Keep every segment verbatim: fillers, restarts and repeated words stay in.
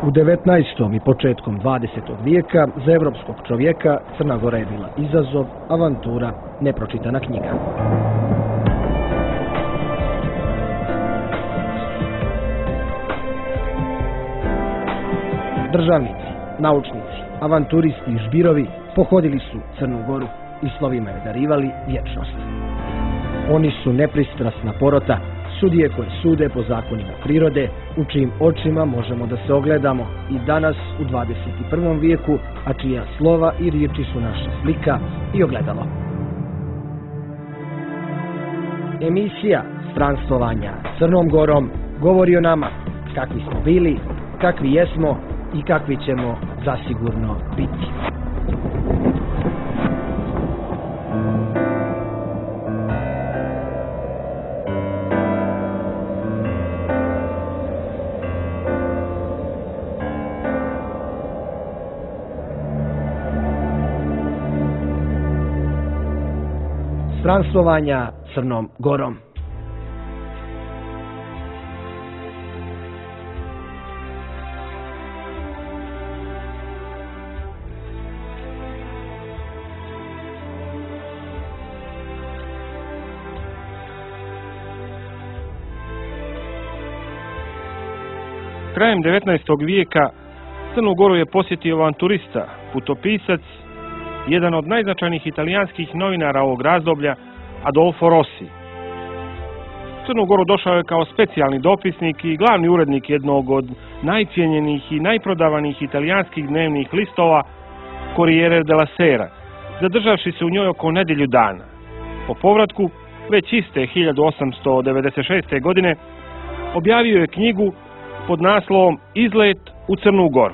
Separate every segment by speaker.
Speaker 1: U devetnaestom i početkom dvadesetog vijeka za evropskog čovjeka Crna Gora je bila izazov, avantura, nepročitana knjiga. Državnici, naučnici, avanturisti i žbirovi pohodili su Crnu Goru i slovima je darivali vječnost. Oni su nepristrasna porota, sudije koje sude po zakonima prirode, u čijim očima možemo da se ogledamo i danas u dvadeset prvom vijeku, a čija slova i riječi su naša slika i ogledalo. Emisija Stranstvovanja Crnom Gorom govori o nama, kakvi smo bili, kakvi jesmo i kakvi ćemo zasigurno biti. Stranstvovanja Crnom Gorom.
Speaker 2: Krajem devetnaestog vijeka Crnu Goru je posjetio avanturista, putopisac, jedan od najznačajnijih italijanskih novinara ovog razdoblja, Adolfo Rossi. U Crnu Goru došao je kao specijalni dopisnik i glavni urednik jednog od najcijenjenih i najprodavanijih italijanskih dnevnih listova, Corriere della Sera, zadržavši se u njoj oko nedjelju dana. Po povratku, već iste hiljadu osamsto devedeset šeste. godine, objavio je knjigu pod naslovom Izlet u Crnu Goru.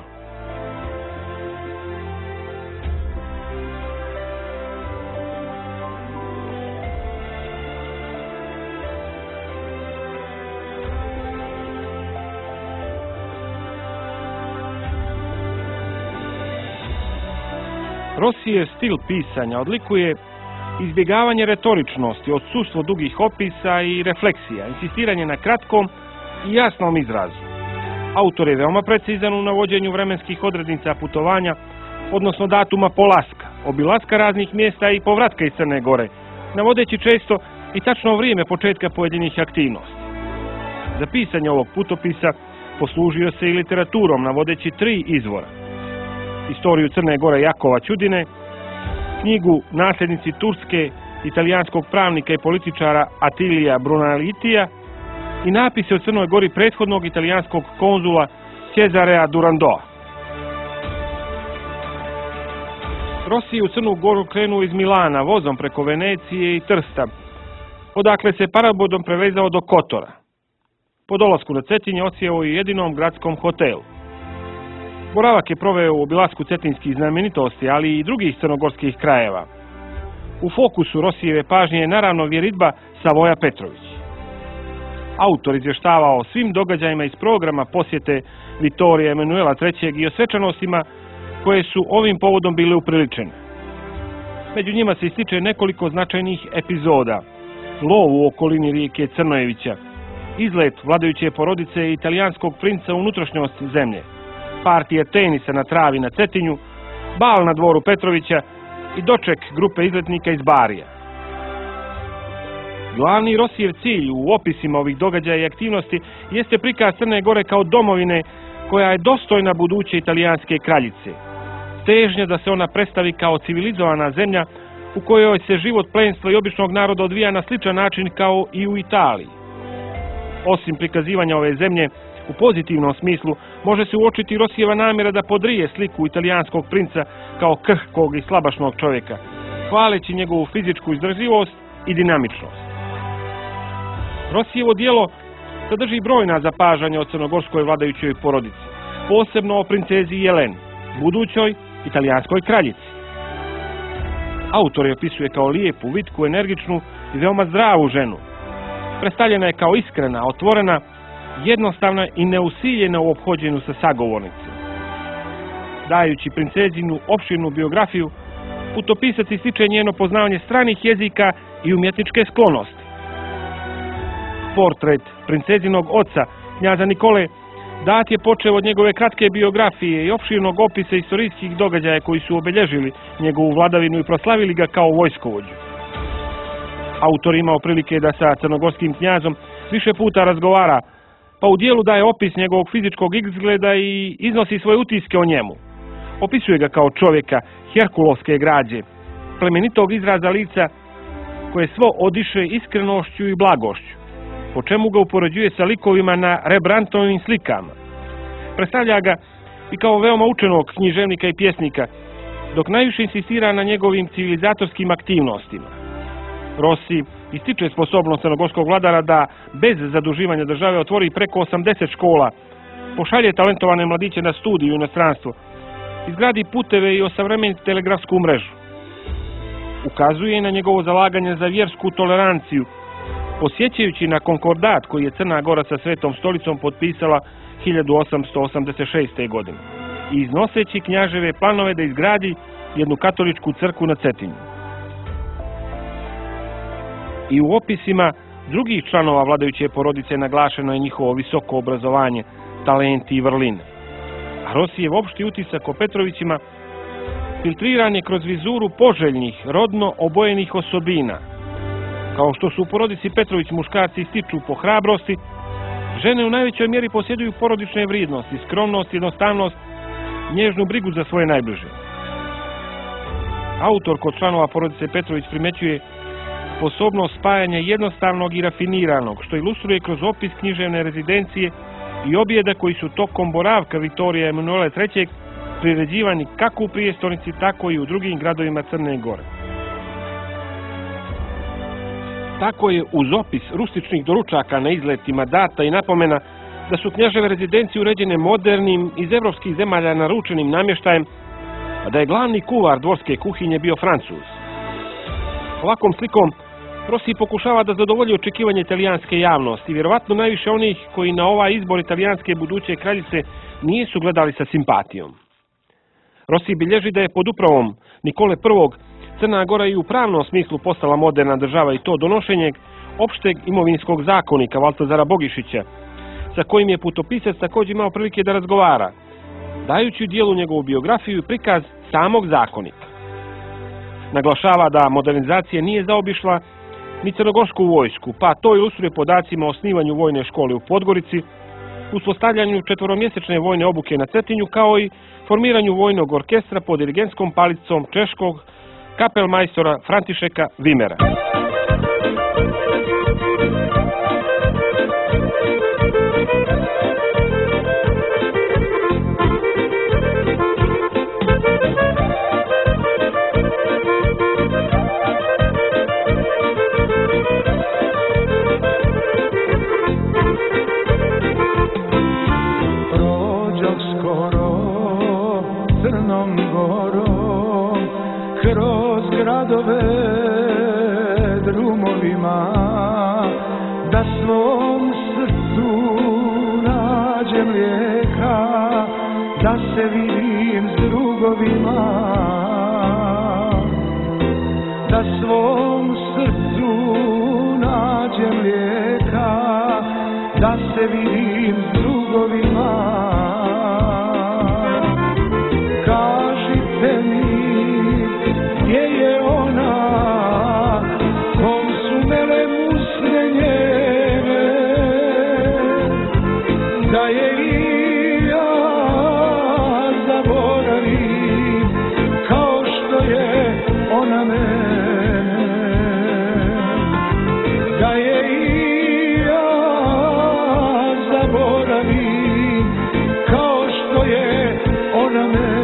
Speaker 2: Rossijev stil pisanja odlikuje izbjegavanje retoričnosti, odsustvo dugih opisa i refleksija, insistiranje na kratkom i jasnom izrazu. Autor je veoma precizan u navođenju vremenskih odrednica putovanja, odnosno datuma polaska, obilaska raznih mjesta i povratka iz Crne Gore, navodeći često i tačno vrijeme početka pojedinih aktivnosti. Za pisanje ovog putopisa poslužio se i literaturom, navodeći tri izvora: Istoriju Crne Gore Jakova Ćudine, knjigu Nasljednici Turske italijanskog pravnika i političara Attilija Brunellitija i napise o Crnoj Gori prethodnog italijanskog konzula Cesarea Durandoa. Rossi je u Crnu Goru krenuo iz Milana vozom preko Venecije i Trsta, odakle se parabrodom prevezao do Kotora. Po dolasku na Cetinje odsjeo u jedinom gradskom hotelu. Boravak je proveo u obilasku cetinskih znamenitosti, ali i drugih crnogorskih krajeva. U fokusu Rossijeve pažnje je naravno vjeridba Savoja Petrović. Autor izvještava o svim događajima iz programa posjete Vittorija Emanuela trećeg. i o svečanostima koje su ovim povodom bile upriličene. Među njima se ističe nekoliko značajnih epizoda: lov u okolini rijeke Crnojevića, izlet vladajuće porodice italijanskog princa u unutrašnjost zemlje, partija tenisa na travi na Cetinju, bal na dvoru Petrovića i doček grupe izletnika iz Barija. Glavni Rossijev cilj u opisima ovih događaja i aktivnosti jeste prikaz Crne Gore kao domovine koja je dostojna buduće italijanske kraljice. Težnja da se ona predstavi kao civilizovana zemlja u kojoj se život plemstva i običnog naroda odvija na sličan način kao i u Italiji. Osim prikazivanja ove zemlje u pozitivnom smislu, može se uočiti Rossijeva namjera da podrije sliku italijanskog princa kao krhkog i slabašnog čovjeka, hvaleći njegovu fizičku izdržljivost i dinamičnost. Rossijevo djelo sadrži brojna zapažanja o crnogorskoj vladajućoj porodici, posebno o princezi Jeleni, budućoj italijanskoj kraljici. Autor je opisuje kao lijepu, vitku, energičnu i veoma zdravu ženu. Predstavljena je kao iskrena, otvorena, jednostavna i neusiljena u ophođenju sa sagovornicima. Dajući princezinu opširnu biografiju, putopisac ističe njeno poznavanje stranih jezika i umjetničke sklonosti. Portret princezinog oca, knjaza Nikole, Dat je počeo od njegove kratke biografije i opširnog opisa istorijskih događaja koji su obilježili njegovu vladavinu i proslavili ga kao vojskovođu. Autor imao prilike da sa crnogorskim knjazom više puta razgovara, pa u dijelu daje opis njegovog fizičkog izgleda i iznosi svoje utiske o njemu. Opisuje ga kao čovjeka herkulovske građe, plemenitog izraza lica koje svo odiše iskrenošću i blagošću, po čemu ga upoređuje sa likovima na Rembrandtovim slikama. Predstavlja ga i kao veoma učenog književnika i pjesnika, dok najviše insistira na njegovim civilizatorskim aktivnostima. Rossi ističe sposobnost crnogorskog vladara da bez zaduživanja države otvori preko osamdeset škola, pošalje talentovane mladiće na studiju u inostranstvo, izgradi puteve i osavremeni telegrafsku mrežu. Ukazuje na njegovo zalaganje za vjersku toleranciju, posjećajući na konkordat koji je Crna Gora sa Svetom stolicom potpisala hiljadu osamsto osamdeset šeste. godine i iznoseći knjaževe planove da izgradi jednu katoličku crkvu na Cetinju. I u opisima drugih članova vladajuće porodice naglašeno je njihovo visoko obrazovanje, talenti i vrline. A Rossijev opšti utisak o Petrovićima filtriran je kroz vizuru poželjnih, rodno obojenih osobina. Kao što su u porodici Petrović muškarci ističu po hrabrosti, žene u najvećoj mjeri posjeduju porodične vrijednosti, skromnost, jednostavnost, nježnu brigu za svoje najbliže. Autor kod članova porodice Petrović primećuje sposobnost spajanja jednostavnog i rafiniranog, što ilustruje kroz opis književne rezidencije i objeda koji su tokom boravka Viktorija Emanuela trećeg. priređivani kako u prijestolnici, tako i u drugim gradovima Crne Gore. Tako je uz opis rustičnih doručaka na izletima data i napomena da su knjaževe rezidencije uređene modernim, iz evropskih zemalja naručenim namještajem, a da je glavni kuvar dvorske kuhinje bio Francuz. Ovakvom slikom Rossi pokušava da zadovolji očekivanje italijanske javnosti, vjerovatno najviše onih koji na ovaj izbor italijanske buduće kraljice nisu gledali sa simpatijom. Rossi bilježi da je pod upravom Nikole prvog. Crna Gora i u pravnom smislu postala moderna država i to donošenjem opšteg imovinskog zakonika Valtazara Bogišića, sa kojim je putopisac također imao prilike da razgovara, dajući u dijelu njegovu biografiju i prikaz samog zakonika. Naglašava da modernizacija nije zaobišla ni crnogorsku vojsku, pa to ilustruje podacima o osnivanju vojne škole u Podgorici, uspostavljanju četvoromjesečne vojne obuke na Cetinju, kao i formiranju vojnog orkestra pod dirigentskom palicom češkog kapelmajstora Františeka Vimera.
Speaker 3: Kroz gradove drumovima, da svom srcu nađem lijeka, da se vidim s drugovima, da svom srcu nađem lijeka, da se vidim s drugovima. Kažite mi, gdje je ona, kom su mele musne njene, da je i ja zaboravim, kao što je ona mene, da je i ja zaboravim, kao što je ona mene.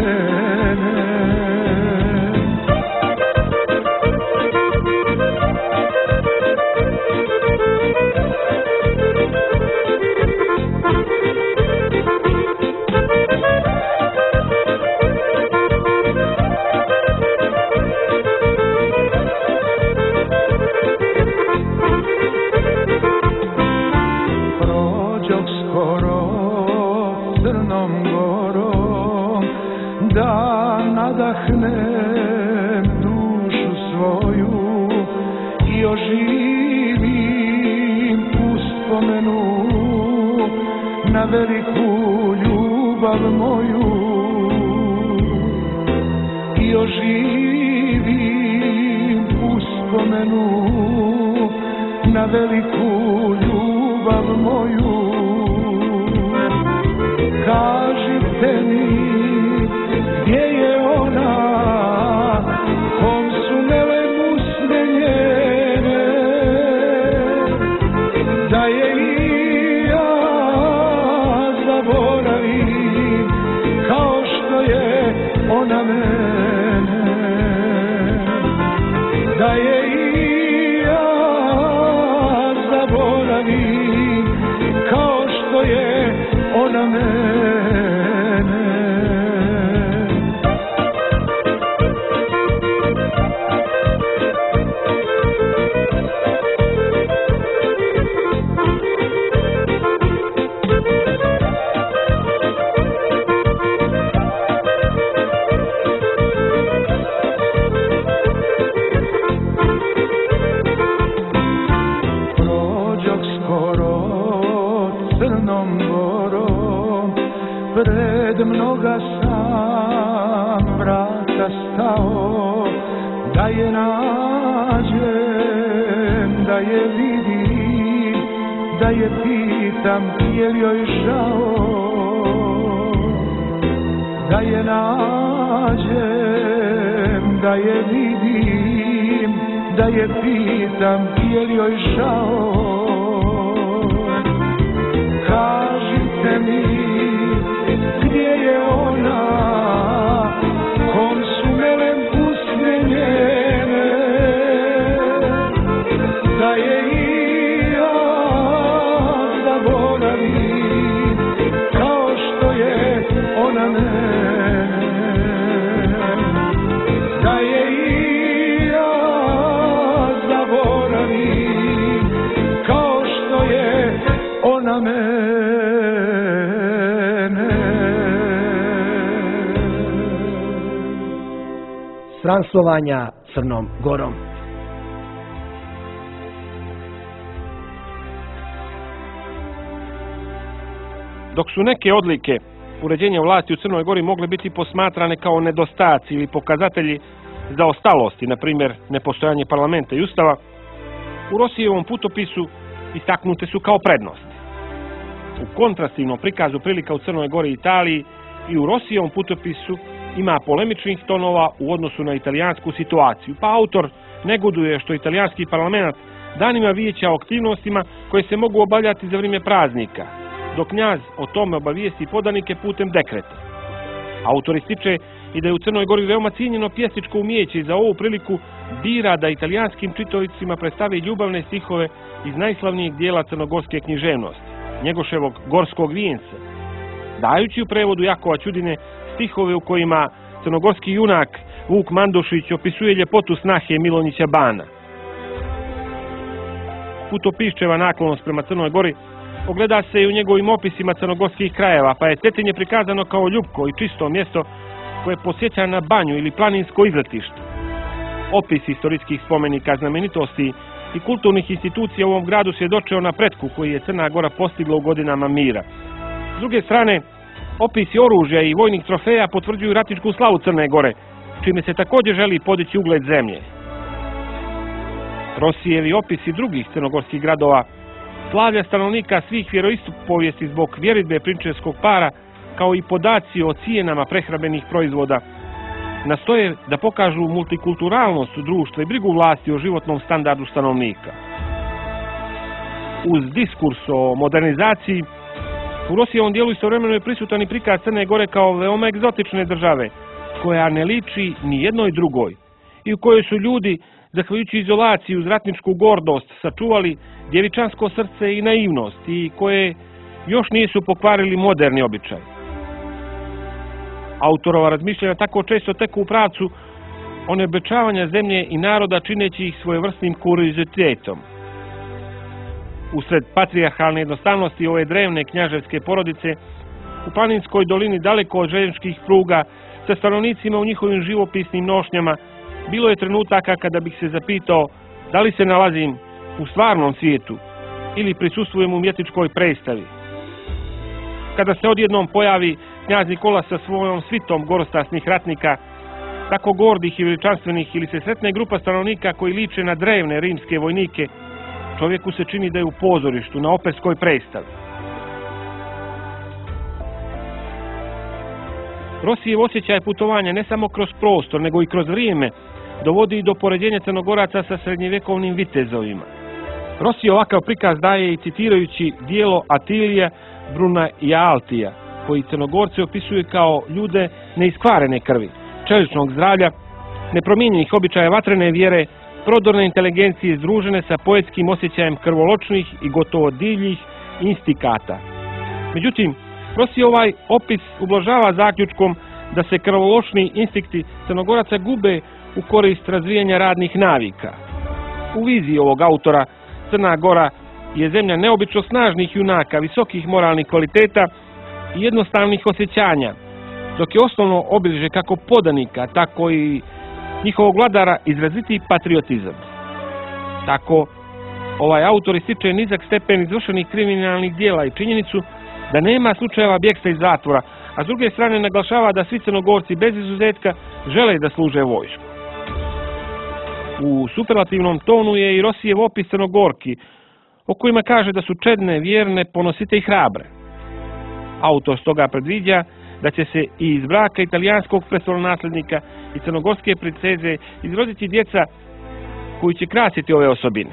Speaker 3: Crnom Gorom da nadahnem dušu svoju i oživim uspomenu na veliku ljubav moju i oživim uspomenu na veliku ljubav moju. Kažite mi gdje je ona kom su melem usne njene, da je i ja zaboravim kao što je ona mene, da je i ja zaboravim kao što je ona mene. Pred mnoga sam vrata stao, da je nađem, da je vidim, da je pitam je li joj žao, da je nađem, da je vidim, da je pitam je li joj žao. Kažite mi gdje je ona kom su melem usne njene, da je i ja zaboravim kao što je ona mene, da je i ja zaboravim kao što je ona mene.
Speaker 1: Stranslovanja Crnom Gorom.
Speaker 2: Dok su neke odlike uređenja vlasti u Crnoj Gori mogle biti posmatrane kao nedostaci ili pokazatelji zaostalosti, na primjer nepostojanje parlamenta i ustava, u Rosijevom putopisu istaknute su kao prednosti. U kontrastivnom prikazu prilika u Crnoj Gori i Italiji i u Rosijevom putopisu ima polemičnih tonova u odnosu na italijansku situaciju, pa autor negoduje što italijanski parlament danima vijeća o aktivnostima koje se mogu obavljati za vrijeme praznika, dok knjaz o tome obavijesti podanike putem dekreta. Autor ističe i da je u Crnoj Gori veoma cijenjeno pjesničko umijeće i za ovu priliku bira da italijanskim čitovicima predstavi ljubavne stihove iz najslavnijeg dijela crnogorske književnosti, Njegoševog Gorskog vijenca, dajući u prevodu Jakova Ćudine stihove u kojima crnogorski junak Vuk Mandušić opisuje ljepotu snahe Milonjića Bana. Putopisčeva naklonost prema Crnoj Gori ogleda se i u njegovim opisima crnogorskih krajeva, pa je Cetinje prikazano kao ljubko i čisto mjesto koje posjeća na banju ili planinsko izletište. Opis istorijskih spomenika, znamenitosti i kulturnih institucija u ovom gradu svjedoče o napretku koji je Crna Gora postigla u godinama mira. S druge strane, opisi oružja i vojnih trofeja potvrđuju ratničku slavu Crne Gore, čime se također želi podići ugled zemlje. Rosijevi opisi drugih crnogorskih gradova, slavlja stanovnika svih vjeroispovijesti zbog vjeridbe prinčevskog para, kao i podaci o cijenama prehrambenih proizvoda, nastoje da pokažu multikulturalnost društva i brigu vlasti o životnom standardu stanovnika. Uz diskurs o modernizaciji, u Rosijevom dijelu istovremeno je prisutan i prikaz Crne Gore kao veoma egzotične države, koja ne liči ni jednoj drugoj i u kojoj su ljudi, zahvaljujući izolaciji uz ratničku gordost, sačuvali djevičansko srce i naivnost i koje još nisu pokvarili moderni običaj. Autorova razmišljanja tako često teku u pravcu oneobečavanja zemlje i naroda, čineći ih svojevrsnim kuriozitetom. Usred patrijarhalne jednostavnosti ove drevne knjaževske porodice, u planinskoj dolini daleko od željezničkih pruga, sa stanovnicima u njihovim živopisnim nošnjama, bilo je trenutaka kada bih se zapitao da li se nalazim u stvarnom svijetu ili prisustvujem u umjetničkoj predstavi. kada se odjednom pojavi knjaz Nikola sa svojom svitom gorostasnih ratnika, tako gordih i veličanstvenih, ili se sretne grupa stanovnika koji liče na drevne rimske vojnike, čovjeku se čini da je u pozorištu, na operskoj predstavi. Rosijev osjećaj putovanja ne samo kroz prostor, nego i kroz vrijeme, dovodi do poređenja Crnogoraca sa srednjevjekovnim vitezovima. Rossi ovakav prikaz daje i citirajući dijelo Atilija Bruna i Altija, koji Crnogorce opisuje kao ljude neiskvarene krvi, čeličnog zdravlja, nepromijenjenih običaja, vatrene vjere, prodorne inteligencije združene sa poetskim osjećajem krvoločnih i gotovo divljih instikata. Međutim, Rossi ovaj opis ublažava zaključkom da se krvoločni instikti Crnogoraca gube u korist razvijanja radnih navika. U viziji ovog autora Crna Gora je zemlja neobično snažnih junaka, visokih moralnih kvaliteta i jednostavnih osjećanja, dok je osnovno obilježje kako podanika, tako i njihovog vladara izraziti patriotizam. Tako, ovaj autor ističe nizak stepen izvršenih kriminalnih dijela i činjenicu da nema slučajeva bjegstva iz zatvora, a s druge strane naglašava da svi Crnogorci bez izuzetka žele da služe vojsku. U superlativnom tonu je i Rossijev opis Crnogorki, o kojima kaže da su čedne, vjerne, ponosite i hrabre. Autor stoga predviđa da će se i iz braka italijanskog prestolonaslednika i crnogorske princeze izroditi djeca koji će krasiti ove osobine.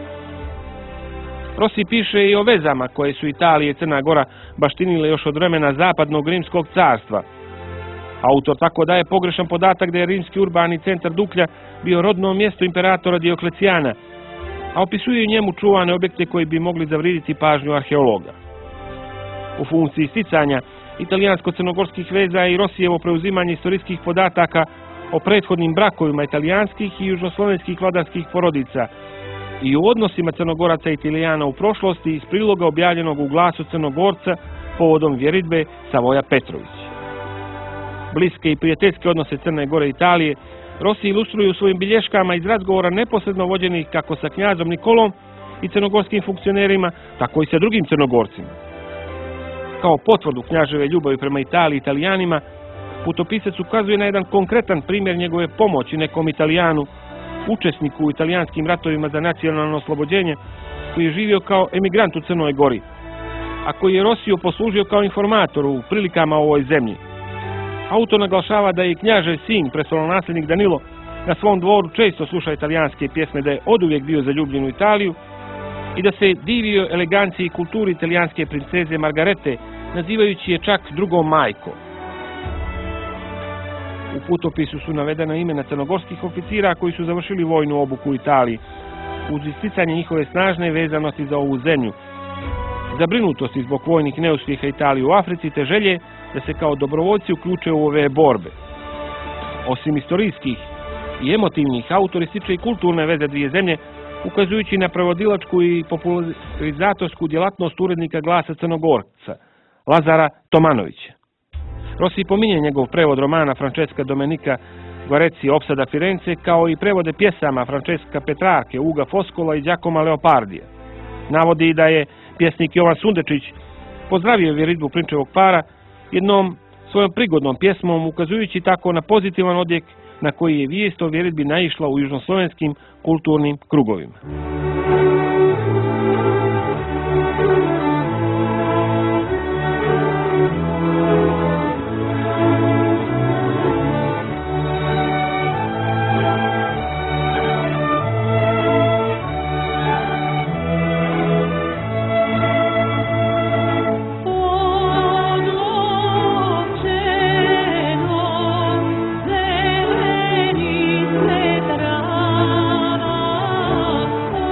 Speaker 2: Rossi piše i o vezama koje su Italija i Crna Gora baštinile još od vremena zapadnog rimskog carstva. Autor tako daje pogrešan podatak da je rimski urbani centar Duklja bio rodno mjesto imperatora Dioklecijana, a opisuje njemu čuvane objekte koji bi mogli zavriditi pažnju arheologa. U funkciji sticanja italijansko-crnogorskih veza i Rossijevo preuzimanje istorijskih podataka o prethodnim brakovima italijanskih i južnoslovenskih vladarskih porodica i u odnosima Crnogoraca i Italijana u prošlosti iz priloga objavljenog u Glasu Crnogorca povodom vjeridbe Savoja Petrović. Bliske i prijateljske odnose Crne Gore i Italije Rossi ilustruju svojim bilješkama iz razgovora neposredno vođenih kako sa knjazom Nikolom i crnogorskim funkcionerima, tako i sa drugim Crnogorcima. Kao potvrdu knjaževe ljubavi prema Italiji i Italijanima, putopisac ukazuje na jedan konkretan primjer njegove pomoći nekom Italijanu, učesniku u italijanskim ratovima za nacionalno oslobođenje, koji je živio kao emigrant u Crnoj Gori, a koji je Rossiju poslužio kao informator u prilikama u ovoj zemlji. Autor naglašava da je i knjažev sin, prestolonaslednik Danilo, na svom dvoru često sluša italijanske pjesme, da je oduvijek bio zaljubljen u Italiju i da se divio eleganciji i kulturi italijanske princeze Margarete, nazivajući je čak drugom majkom. U putopisu su navedena imena crnogorskih oficira koji su završili vojnu obuku u Italiji, uz isticanje njihove snažne vezanosti za ovu zemlju, zabrinutosti zbog vojnih neuspjeha Italije u Africi te želje da se kao dobrovoljci uključe u ove borbe. Osim istorijskih i emotivnih, autor ističe i kulturne veze dvije zemlje, ukazujući na prevodilačku i popularizatorsku djelatnost urednika Glasa Crnogorca, Lazara Tomanovića. Rossi pominje njegov prevod romana Francesca Domenica Guarezzi Opsada Firence, kao i prevode pjesama Francesca Petrarke, Uga Foscola i Giacomo Leopardija. Navodi da je pjesnik Jovan Sundečić pozdravio vjeridbu prinčevog para jednom svojom prigodnom pjesmom, ukazujući tako na pozitivan odjek na koji je vijest o vjeridbi naišla u južnoslovenskim kulturnim krugovima.
Speaker 4: Oh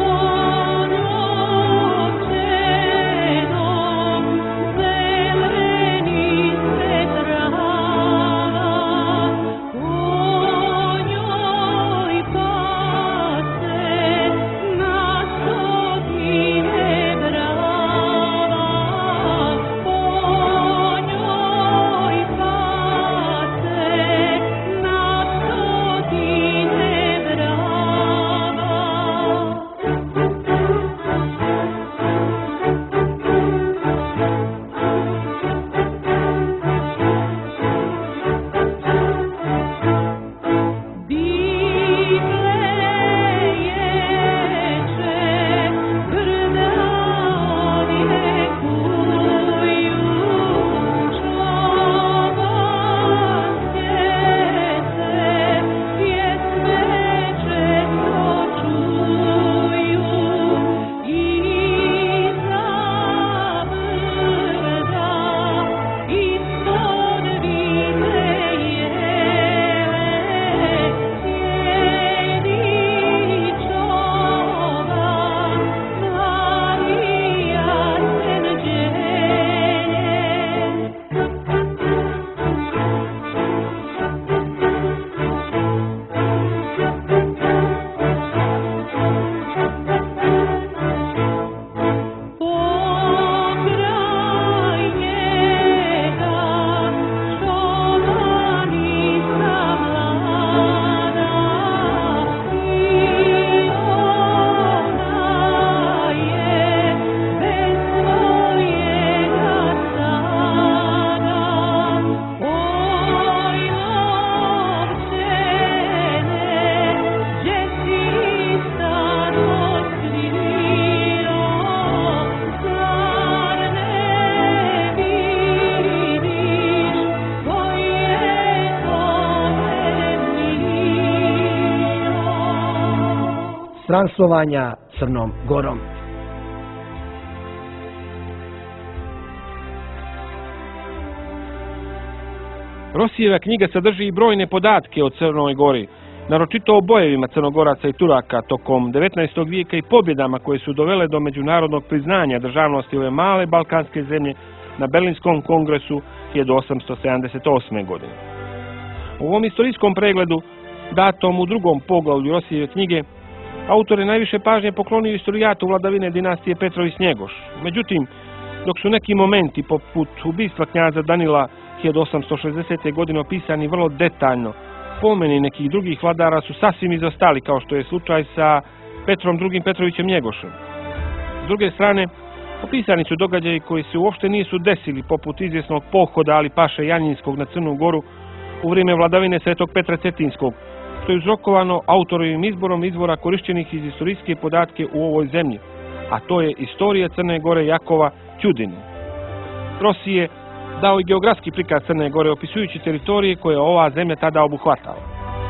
Speaker 1: Stranslovanja Crnom Gorom.
Speaker 2: Rosijeva knjiga sadrži i brojne podatke o Crnoj Gori, naročito o bojevima Crnogoraca i Turaka tokom devetnaestog vijeka i pobjedama koje su dovele do međunarodnog priznanja državnosti ove male balkanske zemlje na Berlinskom kongresu hiljadu osamsto sedamdeset osme. godine. U ovom istorijskom pregledu, datom u drugom poglavlju Rosijeve knjige, autor je najviše pažnje poklonio istorijatu vladavine dinastije Petrović-Njegoš. Međutim, dok su neki momenti poput ubistva knjaza Danila hiljadu osamsto šezdesete. godine opisani vrlo detaljno, pomeni nekih drugih vladara su sasvim izostali, kao što je slučaj sa Petrom drugim Petrovićem Njegošem. S druge strane, opisani su događaji koji se uopšte nisu desili, poput izvjesnog pohoda Ali Paše Janjinskog na Crnu Goru u vrijeme vladavine Svetog Petra Cetinskog, što je uzrokovano autorovim izborom izvora korišćenih iz istorijske podatke u ovoj zemlji, a to je Istorija Crne Gore Jakova Ćudine. Rossi je dao i geografski prikaz Crne Gore, opisujući teritorije koje je ova zemlja tada obuhvatala.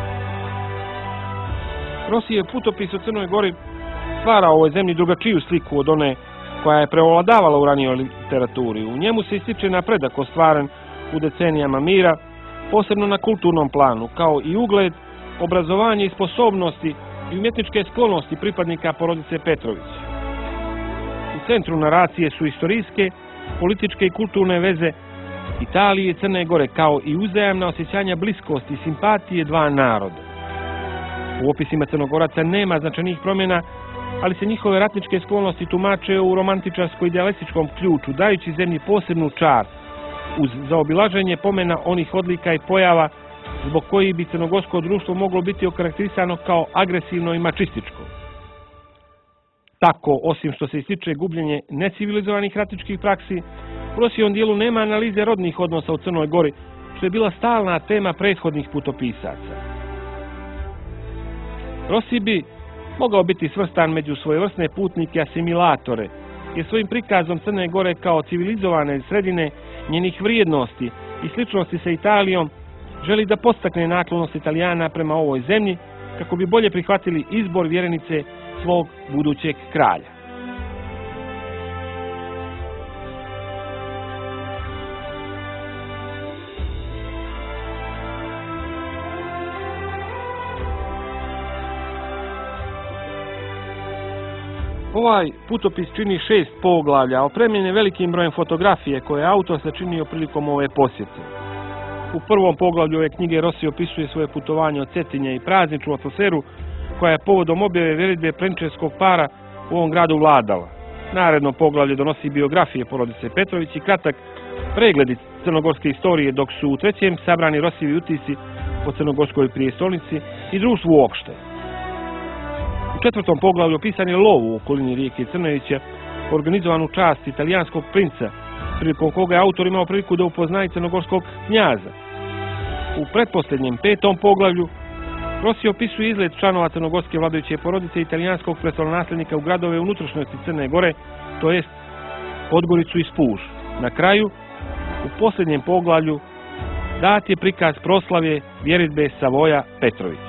Speaker 2: Rossi je putopis o Crnoj Gori stvara ovoj zemlji drugačiju sliku od one koja je prevladavala u ranijoj literaturi. U njemu se ističe napredak ostvaren u decenijama mira, posebno na kulturnom planu, kao i ugled, obrazovanje i sposobnosti i umjetničke sklonosti pripadnika porodice Petrović. U centru naracije su istorijske, političke i kulturne veze Italije i Crne Gore, kao i uzajamna osjećanja bliskosti i simpatije dva naroda. U opisima Crnogoraca nema značajnih promjena, ali se njihove ratničke sklonosti tumače u romantičarsko-idealističkom ključu, dajući zemlji posebnu čar, uz zaobilaženje pomena onih odlika i pojava zbog kojih bi crnogorsko društvo moglo biti okarakterisano kao agresivno i mačističko. Tako, osim što se ističe gubljenje necivilizovanih ratničkih praksi, u Rosijevom dijelu nema analize rodnih odnosa u Crnoj Gori, što je bila stalna tema prethodnih putopisaca. Rossi bi mogao biti svrstan među svojevrsne putnike asimilatore, jer svojim prikazom Crne Gore kao civilizovane sredine, njenih vrijednosti i sličnosti sa Italijom, želi da podstakne naklonost Italijana prema ovoj zemlji, kako bi bolje prihvatili izbor vjerenice svog budućeg kralja. Ovaj putopis čini šest poglavlja, opremljen je velikim brojem fotografije koje je autor sačinio prilikom ove posjete. U prvom poglavlju ove knjige Rossi opisuje svoje putovanje od Cetinje i prazničnu atmosferu koja je povodom objave vjeridbe prenčevskog para u ovom gradu vladala. Naredno poglavlje donosi biografije porodice Petrović i kratak pregled crnogorske istorije, dok su u trećem sabrani Rossijevi utisci o crnogorskoj prijestolnici i društvu uopšte. U četvrtom poglavlju opisan je lov u okolini rijeke Crnovića, organizovan u čast italijanskog princa, prilikom koga je autor imao priliku da upozna i crnogorskog knjaza. U pretposljednjem petom poglavlju Rossi opisuje izlet članova crnogorske vladajuće porodice italijanskog prestolonasljednika u gradove unutrašnjosti Crne Gore, to jest Podgoricu i Spuž. Na kraju, u posljednjem poglavlju, dat je prikaz proslave vjeridbe Savoja Petrović.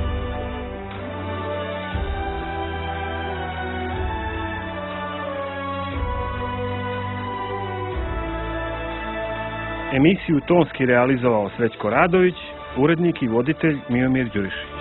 Speaker 2: Emisiju tonski realizovao Srećko Radović, urednik i voditelj Miomir Đurišić.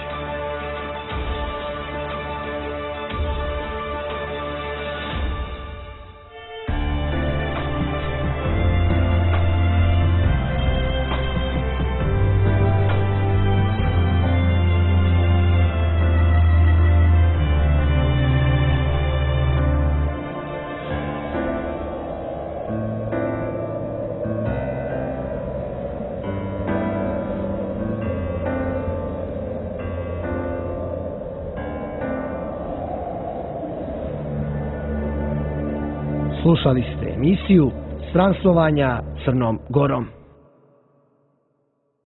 Speaker 1: Slušali ste emisiju Stranslovanja Crnom Gorom.